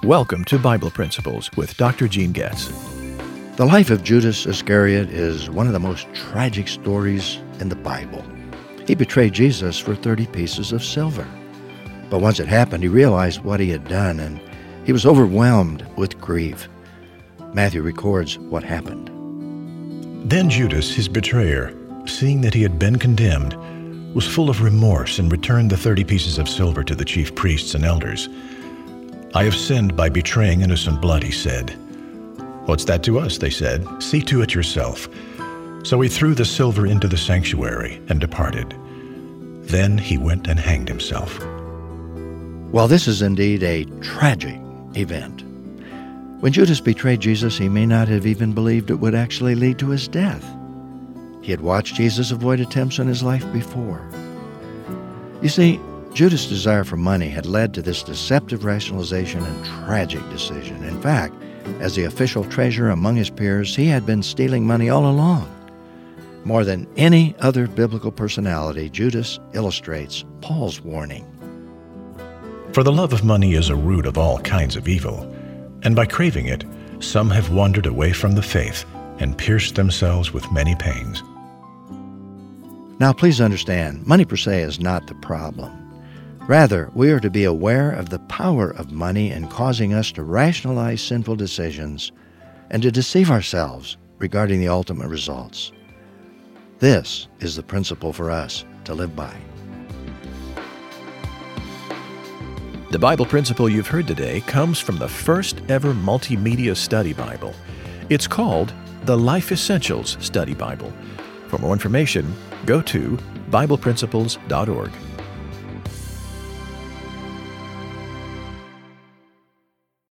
Welcome to Bible Principles with Dr. Gene Getz. The life of Judas Iscariot is one of the most tragic stories in the Bible. He betrayed Jesus for 30 pieces of silver. But once it happened, he realized what he had done, and he was overwhelmed with grief. Matthew records what happened. Then Judas, his betrayer, seeing that he had been condemned, was full of remorse and returned the 30 pieces of silver to the chief priests and elders. "I have sinned by betraying innocent blood," he said. "What's that to us?" they said. "See to it yourself." So he threw the silver into the sanctuary and departed. Then he went and hanged himself. Well, this is indeed a tragic event. When Judas betrayed Jesus, he may not have even believed it would actually lead to his death. He had watched Jesus avoid attempts on his life before. You see, Judas' desire for money had led to this deceptive rationalization and tragic decision. In fact, as the official treasurer among his peers, he had been stealing money all along. More than any other biblical personality, Judas illustrates Paul's warning. For the love of money is a root of all kinds of evil, and by craving it, some have wandered away from the faith and pierced themselves with many pains. Now, please understand, money per se is not the problem. Rather, we are to be aware of the power of money in causing us to rationalize sinful decisions and to deceive ourselves regarding the ultimate results. This is the principle for us to live by. The Bible principle you've heard today comes from the first ever multimedia study Bible. It's called the Life Essentials Study Bible. For more information, go to BiblePrinciples.org.